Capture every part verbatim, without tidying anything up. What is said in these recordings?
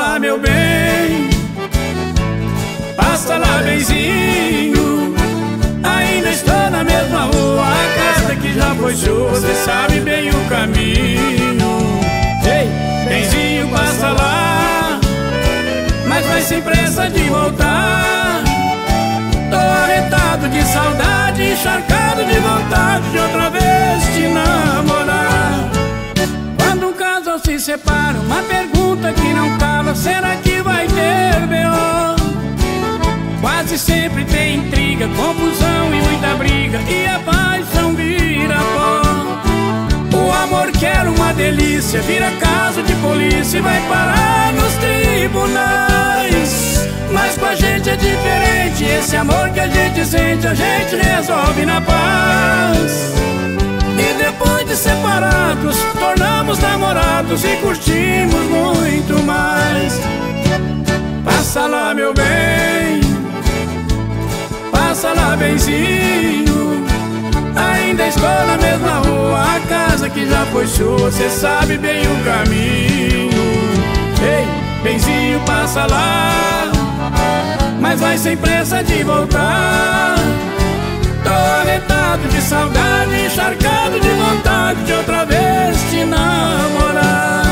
lá, meu bem, passa lá, benzinho. Ainda estou na mesma rua, a casa que já foi sua, você sabe bem o caminho. Ei, benzinho, passa lá, mas vai sem pressa de voltar. Tô arretado de saudade, encharcado de vontade de outra vez te namorar. Quando um casal se separa, uma pergunta que não cala: será que vai ter B O? Quase sempre tem intriga, confusão e muita briga, e a paixão vira pó. O amor que era uma delícia vira caso de polícia e vai parar nos tribunais. Mas com a gente é diferente, esse amor que a gente sente a gente resolve na paz. E depois de separados, tornamos namorados e curtimos muito mais. Passa lá, meu bem, passa lá, benzinho. Ainda estou na mesma rua, a casa que já foi sua, você sabe bem o caminho. Ei, benzinho, passa lá, mas vai sem pressa de voltar. Tô arretado de saudade, encharcado de vontade de outra vez te namorar.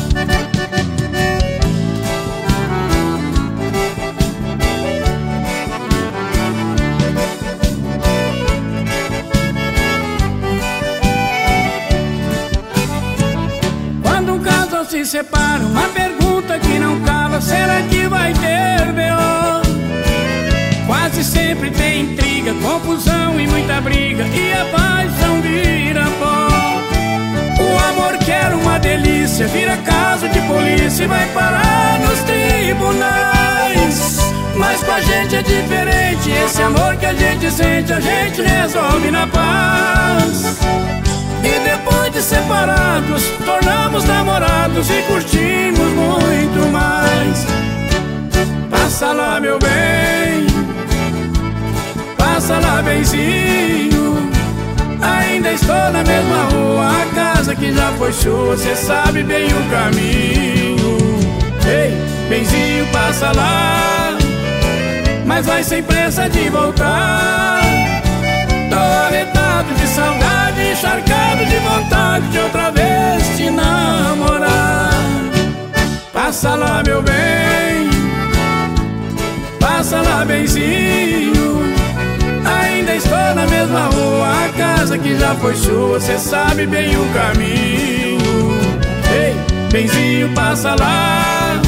Quando um casal se separa, uma pergunta que não cala: será que vai ter B O? Quase sempre tem intriga, confusão e muita briga, e a paixão vira pó. O amor que era uma delícia vira caso de polícia e vai parar nos tribunais. Mas com a gente é diferente, esse amor que a gente sente a gente resolve na paz. E depois de separados, tornamos namorados e curtimos muito mais. Passa lá, meu bem, passa lá, benzinho. Ainda estou na mesma rua, a casa que já foi sua, você sabe bem o caminho. Ei, benzinho, passa lá, mas vai sem pressa de voltar. Tô arretado de saudade, encharcado de vontade de outra vez te namorar. Passa lá, meu bem, passa lá, benzinho. Ainda estou na mesma rua, a casa que já foi sua, você sabe bem o caminho. Ei, benzinho, passa lá,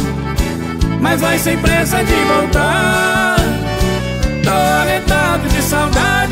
mas vai sem pressa de voltar. Tô arretado de saudade,